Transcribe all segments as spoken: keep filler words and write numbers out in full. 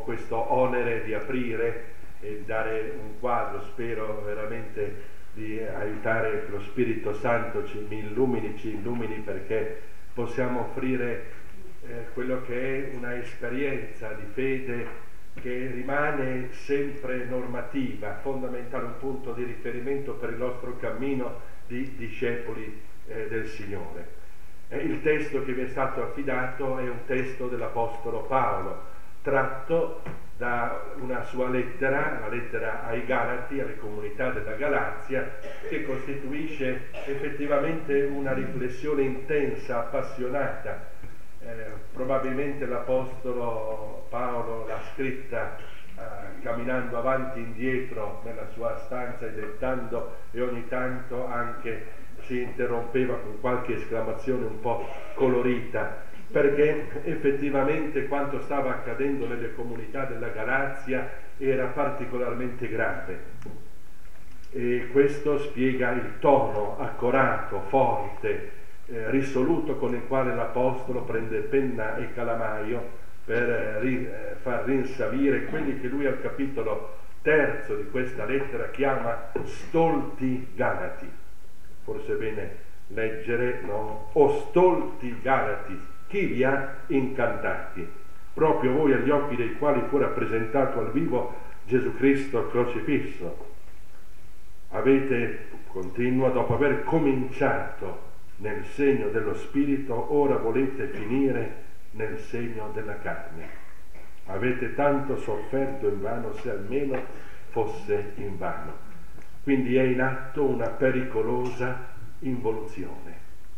questo onere di aprire e dare un quadro, spero veramente di aiutare che lo Spirito Santo ci mi illumini, ci illumini perché possiamo offrire eh, quello che è una esperienza di fede che rimane sempre normativa, fondamentale, un punto di riferimento per il nostro cammino di discepoli eh, del Signore. Eh, il testo che vi è stato affidato è un testo dell'Apostolo Paolo, tratto da una sua lettera, la lettera ai Galati, alle comunità della Galazia, che costituisce effettivamente una riflessione intensa, appassionata. Eh, probabilmente l'Apostolo Paolo l'ha scritta eh, camminando avanti e indietro nella sua stanza e dettando, e ogni tanto anche si interrompeva con qualche esclamazione un po' colorita, perché effettivamente quanto stava accadendo nelle comunità della Galazia era particolarmente grave, e questo spiega il tono accorato, forte, eh, risoluto con il quale l'Apostolo prende penna e calamaio per eh, ri, eh, far rinsavire quelli che lui al capitolo terzo di questa lettera chiama stolti Galati. Forse è bene leggere, no? O stolti Galati, chi vi ha incantati? Proprio voi agli occhi dei quali fu rappresentato al vivo Gesù Cristo crocifisso. Avete, continua, dopo aver cominciato nel segno dello Spirito, ora volete finire nel segno della carne. Avete tanto sofferto invano, se almeno fosse invano. Quindi è in atto una pericolosa involuzione.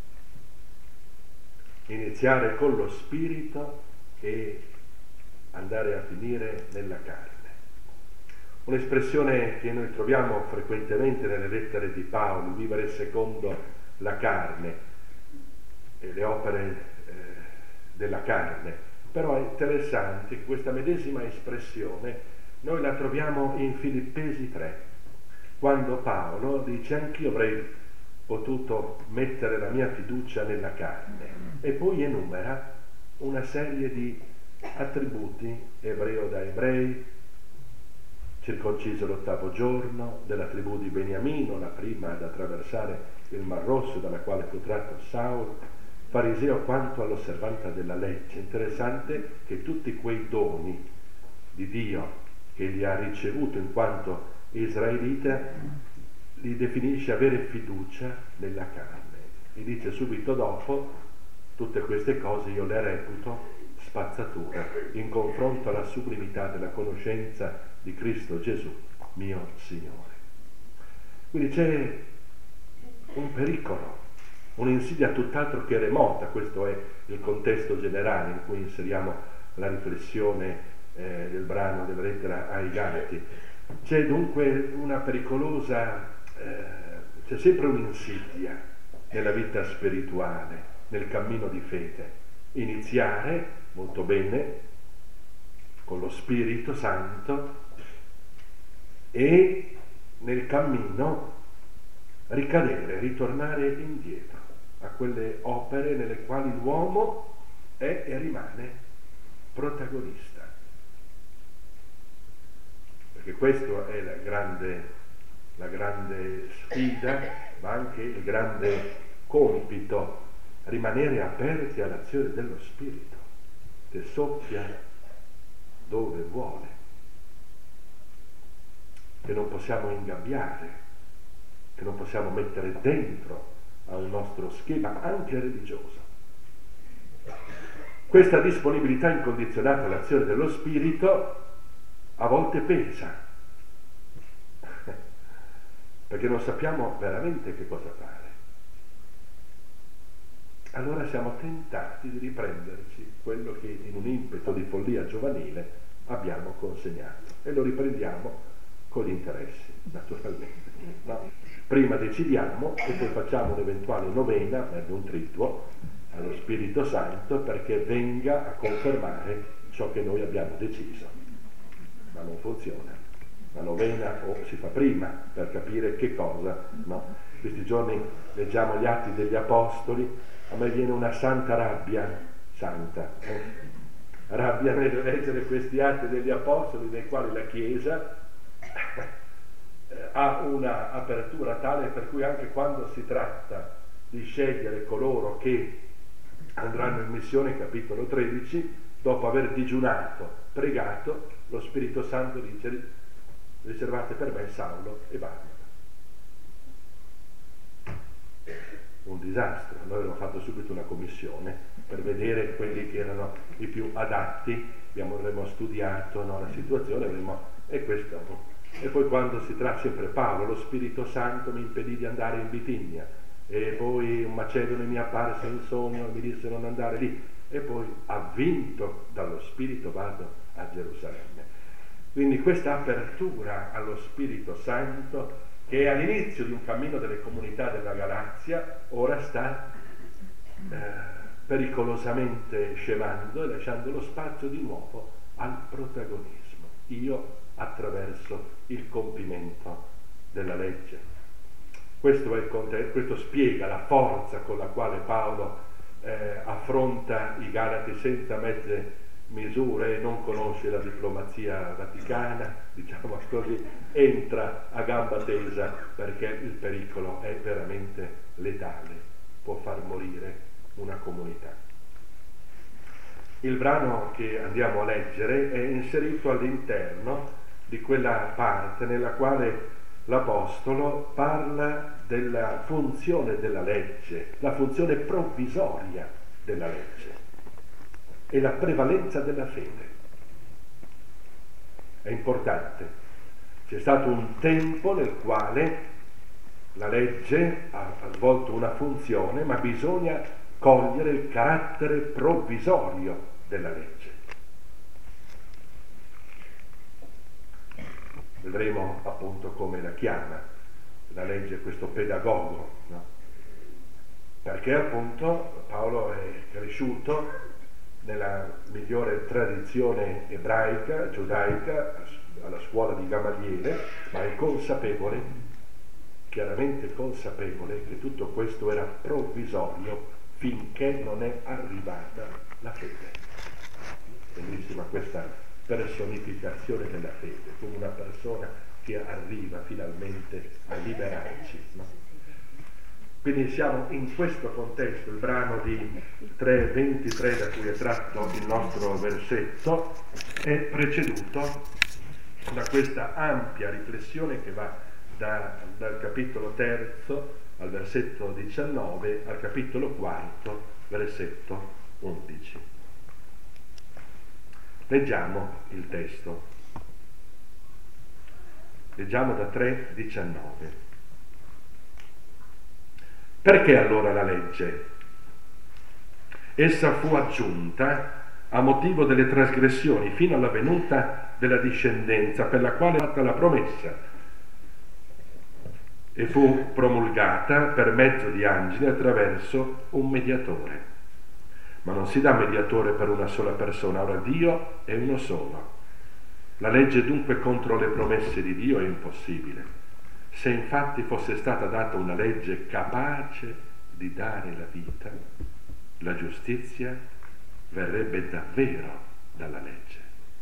Iniziare con lo Spirito e andare a finire nella carne. Un'espressione che noi troviamo frequentemente nelle lettere di Paolo, vivere secondo la carne e le opere eh, della carne. Però è interessante che questa medesima espressione noi la troviamo in Filippesi tre, quando Paolo dice: anch'io avrei potuto mettere la mia fiducia nella carne, e poi enumera una serie di attributi: ebreo da ebrei, circonciso l'ottavo giorno, della tribù di Beniamino, la prima ad attraversare il Mar Rosso, dalla quale fu tratto Saulo, fariseo quanto all'osservanza della legge. Interessante che tutti quei doni di Dio che egli ha ricevuto in quanto israelita li definisce avere fiducia nella carne, e dice subito dopo: tutte queste cose io le reputo spazzatura in confronto alla sublimità della conoscenza di Cristo Gesù mio Signore. Quindi c'è un pericolo, un'insidia tutt'altro che remota. Questo è il contesto generale in cui inseriamo la riflessione eh, del brano della lettera ai Galati. C'è dunque una pericolosa, eh, c'è sempre un'insidia nella vita spirituale, nel cammino di fede. Iniziare molto bene con lo Spirito Santo e nel cammino ricadere, ritornare indietro a quelle opere nelle quali l'uomo è e rimane protagonista. Perché questa è la grande, la grande sfida, ma anche il grande compito: rimanere aperti all'azione dello Spirito, che soffia dove vuole, che non possiamo ingabbiare, che non possiamo mettere dentro a un nostro schema anche religioso. Questa disponibilità incondizionata all'azione dello Spirito a volte pesa, perché non sappiamo veramente che cosa fare. Allora siamo tentati di riprenderci quello che in un impeto di follia giovanile abbiamo consegnato, e lo riprendiamo con gli interessi, naturalmente, no? Prima decidiamo e poi facciamo un'eventuale novena, per un triduo, allo Spirito Santo perché venga a confermare ciò che noi abbiamo deciso. Ma non funziona. La novena o si fa prima per capire che cosa, no? Questi giorni leggiamo gli Atti degli Apostoli, a me viene una santa rabbia, santa, eh? rabbia nel leggere questi atti degli Apostoli, nei quali la Chiesa ha una apertura tale per cui anche quando si tratta di scegliere coloro che andranno in missione, capitolo tredici, dopo aver digiunato, pregato, lo Spirito Santo dice: riservate per me Saulo e Barnaba. Un disastro. Noi abbiamo fatto subito una commissione per vedere quelli che erano i più adatti, abbiamo, avremmo studiato, no, la situazione, avremmo, e questo. E poi quando si tratta, sempre Paolo, lo Spirito Santo mi impedì di andare in Bitinia, e poi un macedone mi apparse in sogno e mi disse non andare lì, e poi, avvinto dallo Spirito, vado a Gerusalemme. Quindi questa apertura allo Spirito Santo, che è all'inizio di un cammino delle comunità della Galazia, ora sta eh, pericolosamente scemando e lasciando lo spazio di nuovo al protagonismo. Io attraverso il compimento della legge. Questo, è il contesto, questo spiega la forza con la quale Paolo eh, affronta i Galati senza mezze misure, non conosce la diplomazia vaticana, diciamo così, entra a gamba tesa perché il pericolo è veramente letale, può far morire una comunità. Il brano che andiamo a leggere è inserito all'interno di quella parte nella quale l'Apostolo parla della funzione della legge, la funzione provvisoria della legge e la prevalenza della fede. È importante. C'è stato un tempo nel quale la legge ha, ha svolto una funzione, ma bisogna cogliere il carattere provvisorio della legge. Vedremo appunto come la chiama la legge questo pedagogo, no? Perché appunto Paolo è cresciuto nella migliore tradizione ebraica, giudaica, alla scuola di Gamaliele, ma è consapevole, chiaramente consapevole, che tutto questo era provvisorio finché non è arrivata la fede. Bellissima questa personificazione della fede, come una persona che arriva finalmente a liberarci, no? Quindi siamo in questo contesto. Il brano di tre ventitré da cui è tratto il nostro versetto è preceduto da questa ampia riflessione che va da, dal capitolo terzo al versetto diciannove al capitolo quarto versetto undici. Leggiamo il testo. Leggiamo da tre diciannove. Perché allora la legge? Essa fu aggiunta a motivo delle trasgressioni fino alla venuta della discendenza per la quale è fatta la promessa, e fu promulgata per mezzo di angeli attraverso un mediatore. Ma non si dà mediatore per una sola persona, ora Dio è uno solo. La legge dunque contro le promesse di Dio è impossibile. Se infatti fosse stata data una legge capace di dare la vita, la giustizia verrebbe davvero dalla legge.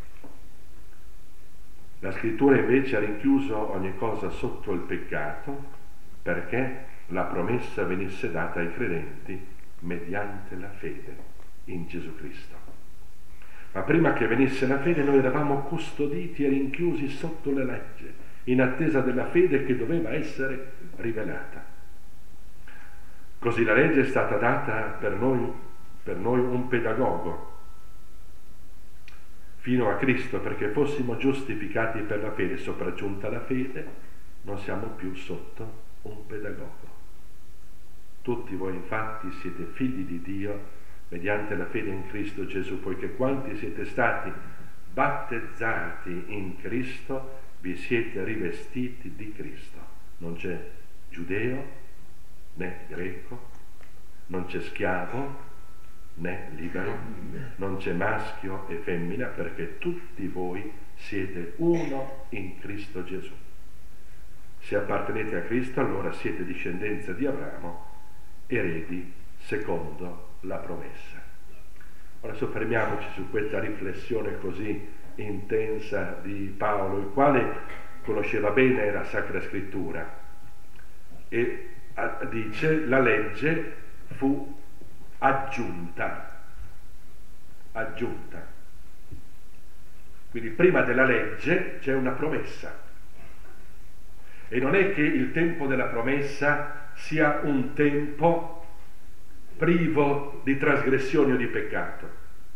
La scrittura invece ha rinchiuso ogni cosa sotto il peccato perché la promessa venisse data ai credenti mediante la fede in Gesù Cristo. Ma prima che venisse la fede noi eravamo custoditi e rinchiusi sotto la legge, in attesa della fede che doveva essere rivelata. Così la legge è stata data per noi, per noi un pedagogo, fino a Cristo, perché fossimo giustificati per la fede. Sopraggiunta la fede, non siamo più sotto un pedagogo. Tutti voi infatti siete figli di Dio mediante la fede in Cristo Gesù, poiché quanti siete stati battezzati in Cristo vi siete rivestiti di Cristo. Non c'è giudeo né greco, non c'è schiavo né libero, non c'è maschio e femmina, perché tutti voi siete uno in Cristo Gesù. Se appartenete a Cristo, allora siete discendenza di Abramo, eredi secondo la promessa. Ora soffermiamoci su questa riflessione così intensa di Paolo, il quale conosceva bene la Sacra Scrittura e a, dice la legge fu aggiunta, aggiunta. Quindi prima della legge c'è una promessa e non è che il tempo della promessa sia un tempo privo di trasgressioni o di peccato.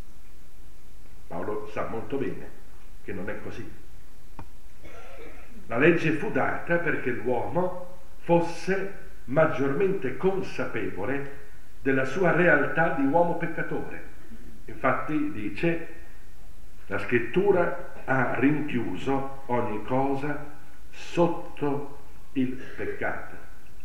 Paolo sa molto bene che non è così. La legge fu data perché l'uomo fosse maggiormente consapevole della sua realtà di uomo peccatore. Infatti dice, la Scrittura ha rinchiuso ogni cosa sotto il peccato.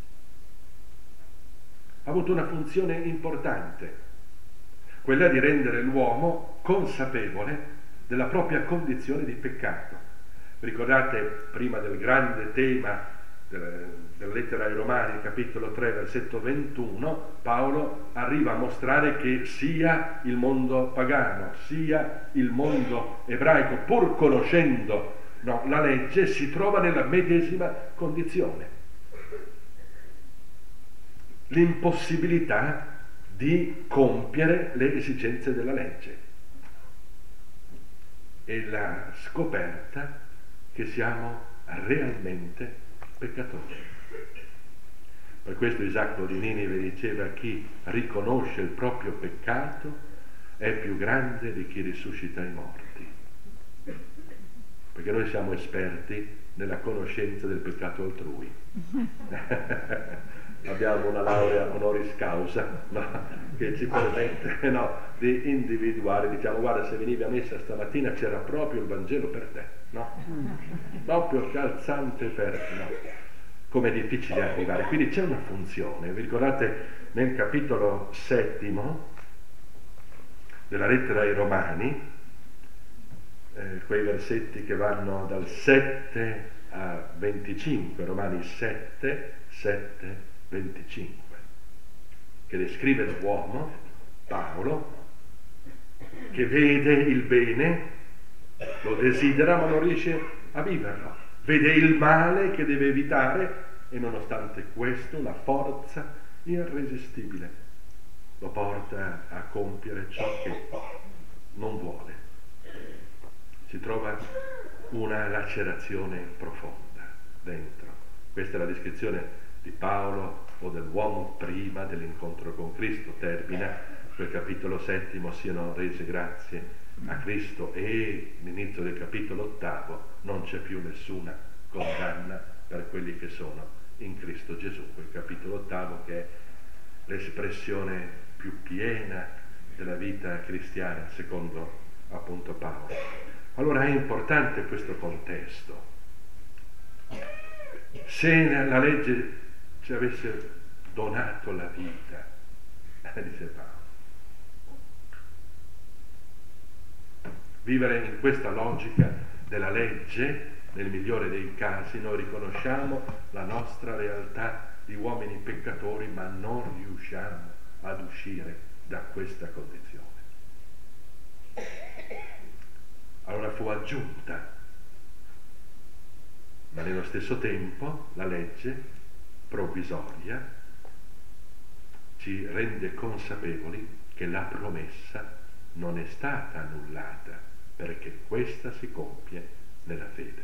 Ha avuto una funzione importante, quella di rendere l'uomo consapevole della propria condizione di peccato. Ricordate, prima del grande tema della, della lettera ai Romani, capitolo tre, versetto ventuno, Paolo arriva a mostrare che sia il mondo pagano, sia il mondo ebraico, pur conoscendo no, la legge, si trova nella medesima condizione. L'impossibilità di compiere le esigenze della legge e la scoperta che siamo realmente peccatori. Per questo Isacco di Ninive diceva: chi riconosce il proprio peccato è più grande di chi risuscita i morti, perché noi siamo esperti nella conoscenza del peccato altrui. Abbiamo una laurea honoris causa, no, che ci permette no, di individuare, diciamo: guarda, se venivi a messa stamattina c'era proprio il Vangelo per te, no? Proprio calzante per te, no? Come è difficile arrivare. Quindi c'è una funzione. Vi ricordate nel capitolo settimo della lettera ai Romani, eh, quei versetti che vanno dal sette a venticinque, Romani sette, sette, venticinque, che descrive l'uomo, Paolo, che vede il bene, lo desidera ma non riesce a viverlo, vede il male che deve evitare e nonostante questo la forza irresistibile lo porta a compiere ciò che non vuole. Si trova una lacerazione profonda dentro. Questa è la descrizione di Paolo o dell'uomo prima dell'incontro con Cristo. Termina quel capitolo settimo: siano rese grazie a Cristo, e l'inizio del capitolo ottavo: non c'è più nessuna condanna per quelli che sono in Cristo Gesù. Quel capitolo ottavo che è l'espressione più piena della vita cristiana secondo appunto Paolo. Allora è importante questo contesto. Se la legge ci avesse donato la vita, dice Paolo, vivere in questa logica della legge, nel migliore dei casi, noi riconosciamo la nostra realtà di uomini peccatori, ma non riusciamo ad uscire da questa condizione. Allora fu aggiunta, ma nello stesso tempo la legge provvisoria ci rende consapevoli che la promessa non è stata annullata, perché questa si compie nella fede.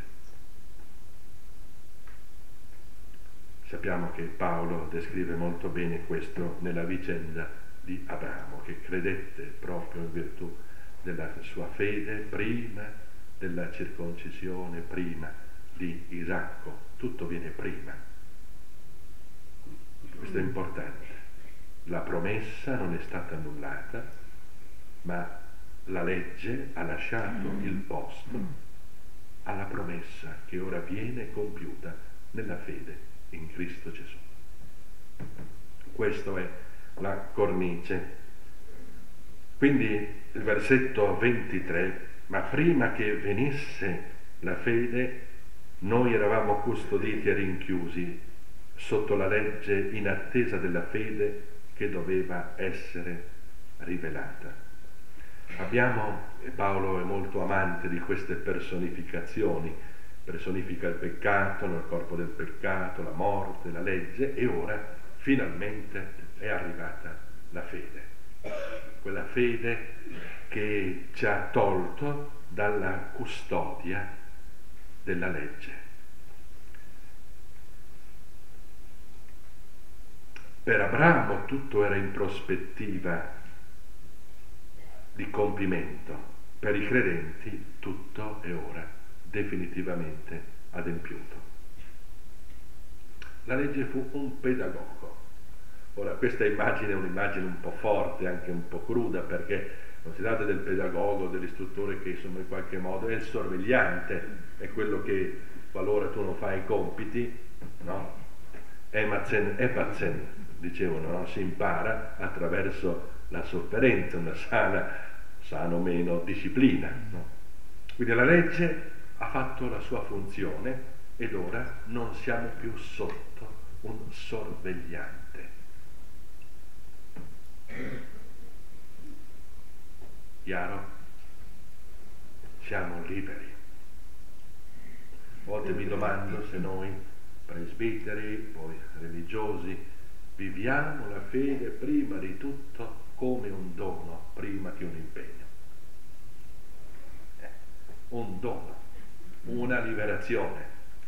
Sappiamo che Paolo descrive molto bene questo nella vicenda di Abramo, che credette proprio in virtù della sua fede prima della circoncisione, prima di Isacco. Tutto viene prima. Questo è importante. La promessa non è stata annullata, ma la legge ha lasciato il posto alla promessa che ora viene compiuta nella fede in Cristo Gesù. Questo è la cornice. Quindi il versetto ventitré: ma prima che venisse la fede noi eravamo custoditi e rinchiusi sotto la legge in attesa della fede che doveva essere rivelata. Abbiamo, e Paolo è molto amante di queste personificazioni, personifica il peccato nel corpo del peccato, la morte, la legge, e ora finalmente è arrivata la fede, quella fede che ci ha tolto dalla custodia della legge. Per Abramo tutto era in prospettiva di compimento, per i credenti tutto è ora definitivamente adempiuto. La legge fu un pedagogo. Ora, questa immagine è un'immagine un po' forte, anche un po' cruda, perché non si tratta del pedagogo, dell'istruttore che insomma in qualche modo è il sorvegliante, è quello che qualora tu non fai i compiti, no? Emazen, epazen, dicevano, no? Si impara attraverso la sofferenza, una sana, sana o meno disciplina, no? Quindi la legge ha fatto la sua funzione ed ora non siamo più sotto un sorvegliante. Chiaro? Siamo liberi. A volte mi domando se noi presbiteri, poi religiosi, viviamo la fede prima di tutto come un dono, prima che un impegno. Eh, un dono, una liberazione.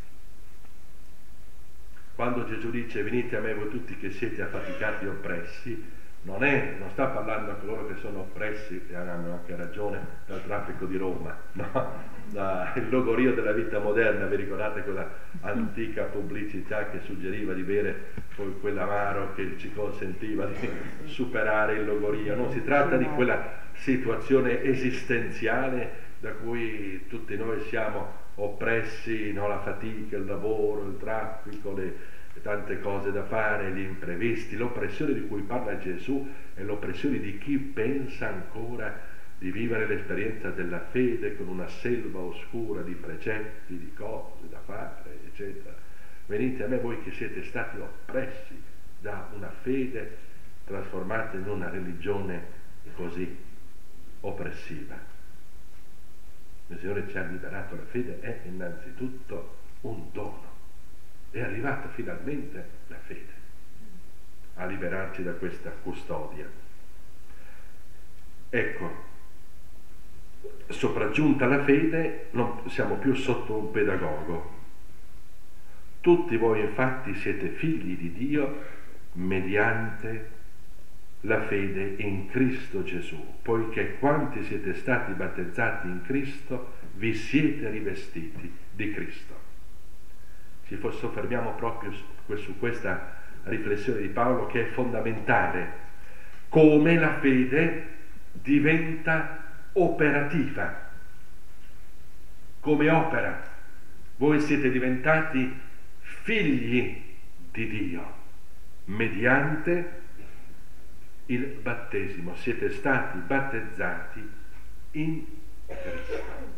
Quando Gesù dice venite a me voi tutti che siete affaticati e oppressi, non, è, non sta parlando a coloro che sono oppressi, e hanno anche ragione, dal traffico di Roma, no? Da, il logorio della vita moderna, vi ricordate quella antica pubblicità che suggeriva di bere poi quell'amaro che ci consentiva di superare il logorio? Non si tratta di quella situazione esistenziale da cui tutti noi siamo oppressi, no? La fatica, il lavoro, il traffico, le tante cose da fare, gli imprevisti. L'oppressione di cui parla Gesù è l'oppressione di chi pensa ancora di vivere l'esperienza della fede con una selva oscura di precetti, di cose da fare, eccetera. Venite a me voi che siete stati oppressi da una fede trasformata in una religione così oppressiva. Il Signore ci ha liberato. La fede è innanzitutto un dono. È arrivata finalmente la fede a liberarci da questa custodia. Ecco, sopraggiunta la fede, non siamo più sotto un pedagogo. Tutti voi infatti siete figli di Dio mediante la fede in Cristo Gesù, poiché quanti siete stati battezzati in Cristo vi siete rivestiti di Cristo. Ci soffermiamo proprio su questa riflessione di Paolo, che è fondamentale, come la fede diventa operativa, come opera. Voi siete diventati figli di Dio mediante il battesimo, siete stati battezzati in Cristo.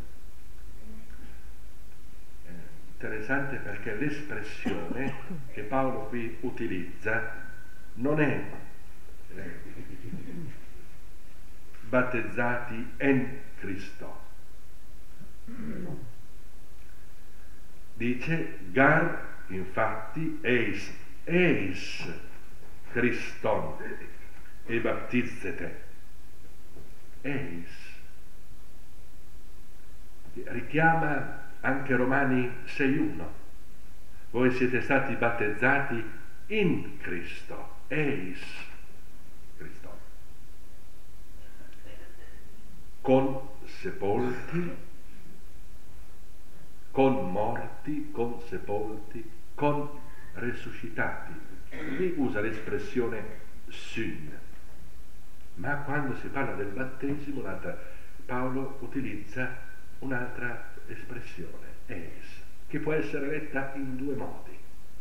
Interessante perché l'espressione che Paolo qui utilizza non è eh, battezzati in Cristo, dice gar infatti eis eis Christon e battizzete, eis richiama anche Romani sei uno. Voi siete stati battezzati in Cristo, eis Cristo, con sepolti, con morti, con sepolti, con resuscitati. Qui usa l'espressione syn, ma quando si parla del battesimo Paolo utilizza un'altra espressione, eis, che può essere letta in due modi.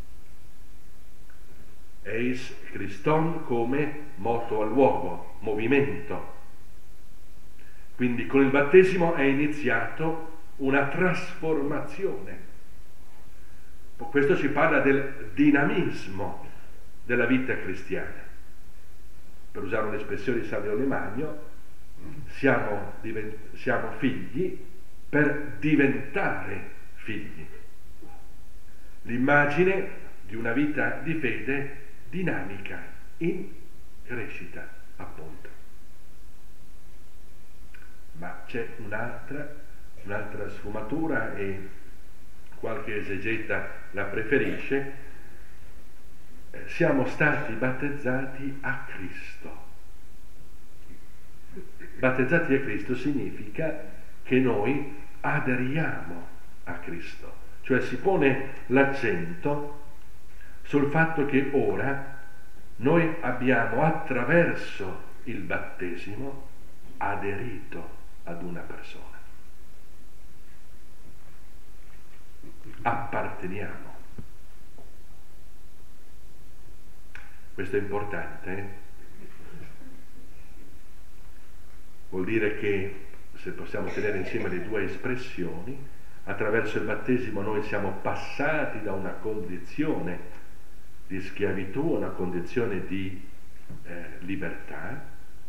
Eis Christon come moto al luogo, movimento. Quindi con il battesimo è iniziato una trasformazione. Questo ci parla del dinamismo della vita cristiana. Per usare un'espressione di San Leone Magno, siamo, siamo figli per diventare figli. L'immagine di una vita di fede dinamica, in crescita, appunto. Ma c'è un'altra, un'altra sfumatura, e qualche esegeta la preferisce: siamo stati battezzati a Cristo. Battezzati a Cristo significa che noi aderiamo a Cristo, cioè si pone l'accento sul fatto che ora noi abbiamo, attraverso il battesimo, aderito ad una persona. Apparteniamo. Questo è importante, eh? Vuol dire che, se possiamo tenere insieme le due espressioni, attraverso il battesimo noi siamo passati da una condizione di schiavitù a una condizione di eh, libertà,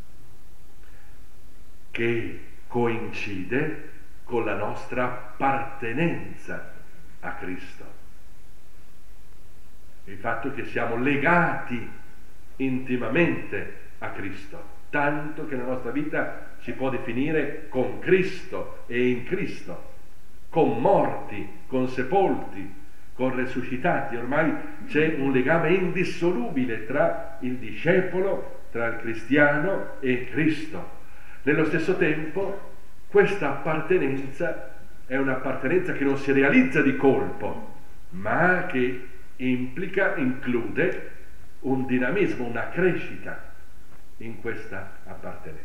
che coincide con la nostra appartenenza a Cristo. Il fatto che siamo legati intimamente a Cristo, tanto che la nostra vita si può definire con Cristo e in Cristo, con morti, con sepolti, con resuscitati. Ormai c'è un legame indissolubile tra il discepolo, tra il cristiano e Cristo. Nello stesso tempo, questa appartenenza è un'appartenenza che non si realizza di colpo, ma che implica, include un dinamismo, una crescita in questa appartenenza.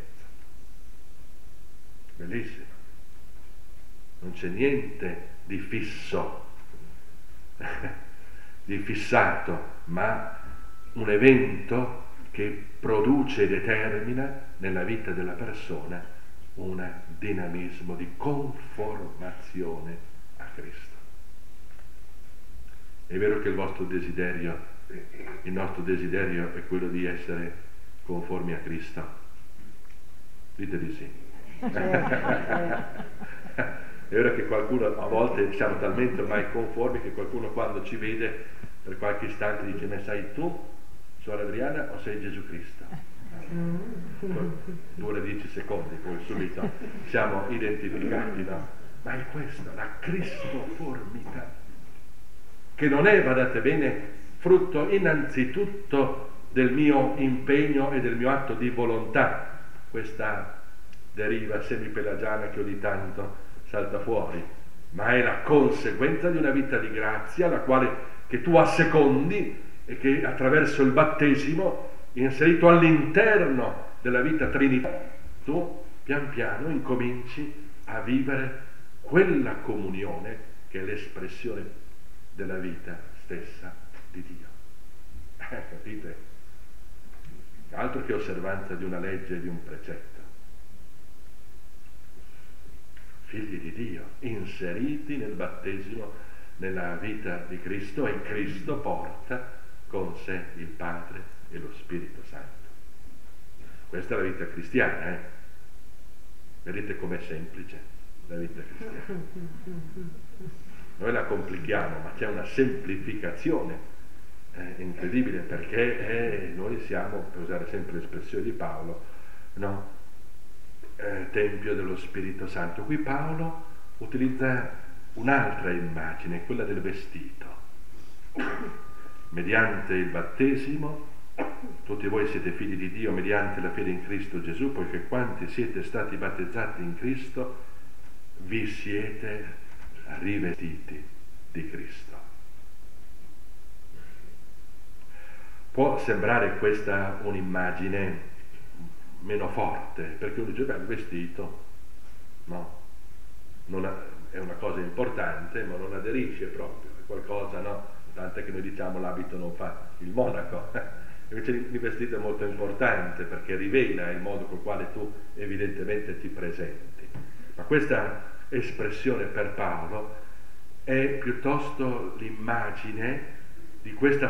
Bellissimo. Non c'è niente di fisso, di fissato, ma un evento che produce e determina nella vita della persona un dinamismo di conformazione a Cristo. È vero che il vostro desiderio, il nostro desiderio è quello di essere conformi a Cristo? Dite di sì. È vero che qualcuno, a volte siamo talmente ormai conformi che qualcuno, quando ci vede per qualche istante, dice: ma sei tu, suora Adriana, o sei Gesù Cristo? Dura dieci secondi, poi subito siamo identificati, no? Ma è questa la cristoformità, che non è, badate bene, frutto innanzitutto del mio impegno e del mio atto di volontà, questa deriva semipelagiana che ogni tanto salta fuori, ma è la conseguenza di una vita di grazia, la quale che tu assecondi e che attraverso il battesimo, inserito all'interno della vita trinitaria, tu pian piano incominci a vivere quella comunione che è l'espressione della vita stessa di Dio. Eh, capite? Altro che osservanza di una legge e di un precetto. Figli di Dio, inseriti nel battesimo, nella vita di Cristo, e Cristo porta con sé il Padre e lo Spirito Santo. Questa è la vita cristiana, eh? Vedete com'è semplice la vita cristiana. Noi la complichiamo, ma c'è una semplificazione eh, incredibile, perché eh, noi siamo, per usare sempre l'espressione di Paolo, no? Eh, Tempio dello Spirito Santo. Qui Paolo utilizza un'altra immagine, quella del vestito. Mediante il battesimo tutti voi siete figli di Dio mediante la fede in Cristo Gesù, poiché quanti siete stati battezzati in Cristo vi siete rivestiti di Cristo. Può sembrare questa un'immagine meno forte, perché uno dice: beh, il vestito, no, non ha, è una cosa importante, ma non aderisce proprio, è qualcosa, no? Tant'è che noi diciamo: l'abito non fa il monaco. Invece il vestito è molto importante, perché rivela il modo col quale tu evidentemente ti presenti. Ma questa espressione per Paolo è piuttosto l'immagine di questa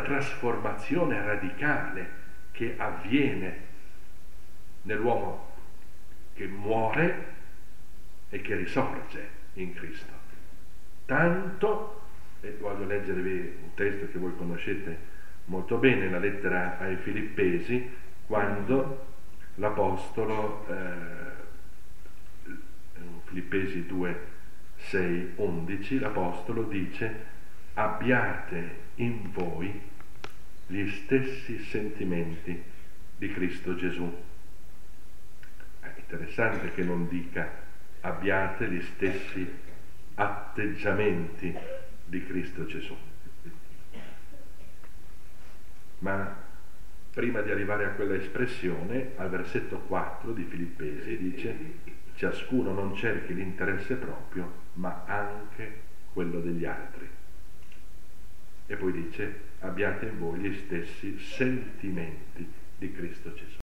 trasformazione radicale che avviene nell'uomo che muore e che risorge in Cristo. Tanto, e voglio leggervi un testo che voi conoscete molto bene, la lettera ai Filippesi, quando l'Apostolo, eh, Filippesi due, sei, undici, l'Apostolo dice: abbiate in voi gli stessi sentimenti di Cristo Gesù. È interessante che non dica abbiate gli stessi atteggiamenti di Cristo Gesù. Ma prima di arrivare a quella espressione, al versetto quattro di Filippesi dice: ciascuno non cerchi l'interesse proprio, ma anche quello degli altri. E poi dice: abbiate in voi gli stessi sentimenti di Cristo Gesù.